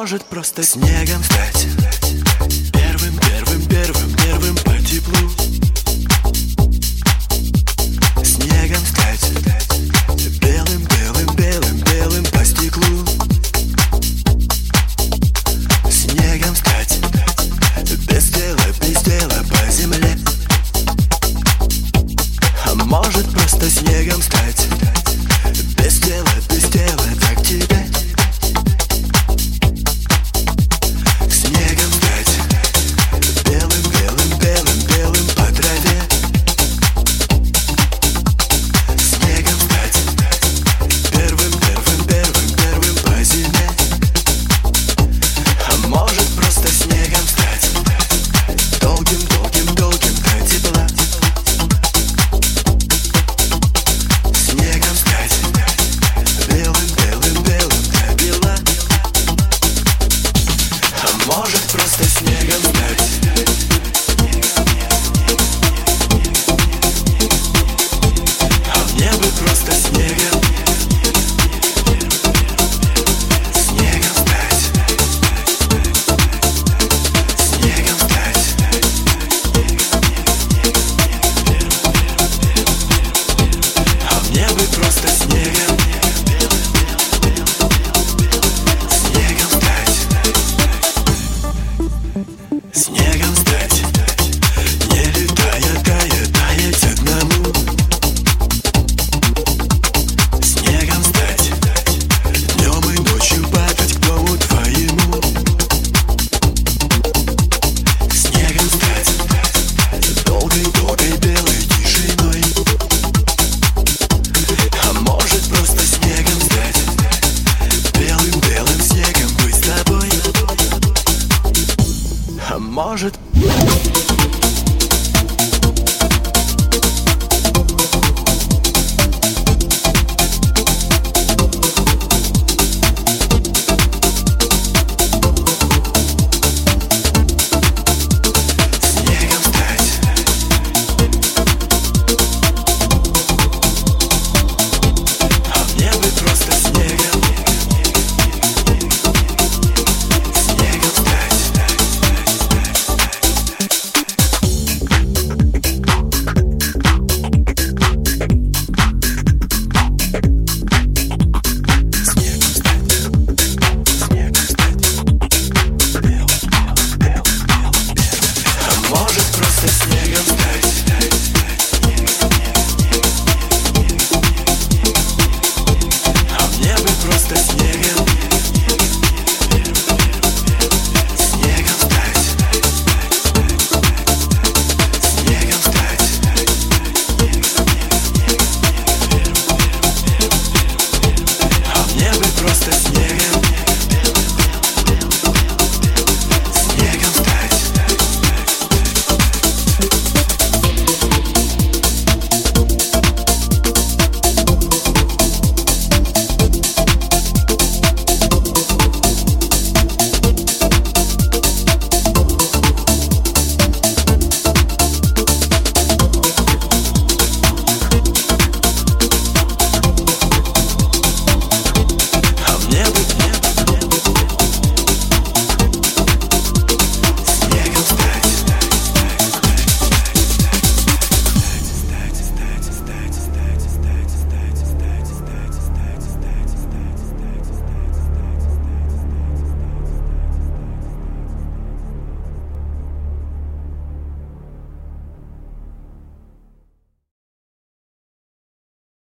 может просто снегом стать. Первым, первым, первым, первым по теплу. Снегом стать. Белым, белым, белым, белым по стеклу. Снегом стать. Без дела по земле. А может просто снегом стать. Без дела так тебе. Снегом стать. Белым, белым, белым, белым по траве. Снегом стать. Первым, первым, первым, первым по зиме. А может просто снегом стать. Долгим, долгим, долгим до тепла. Снегом стать. Белым, белым, белым до бела. А может просто снегом стать. А мне бы просто снегом. Снегом стать. Снегом стать. А мне бы просто снегом. Снегом стать. Снегом стать. Не летая, таять одному. Снегом стать. Днем и ночью падать к дому твоему. Снегом стать. Долгой, долгой белой тишиной. А может просто снегом стать. Белым, белым снегом быть с тобой. А может снегом стать. А мне бы просто снегом. Снегом стать. Снегом стать. Снегом стать. Белым, белым, белым, белым. А может просто снегом стать. А мне бы просто снегом. Снегом стать. Снегом стать. А мне бы просто снегом.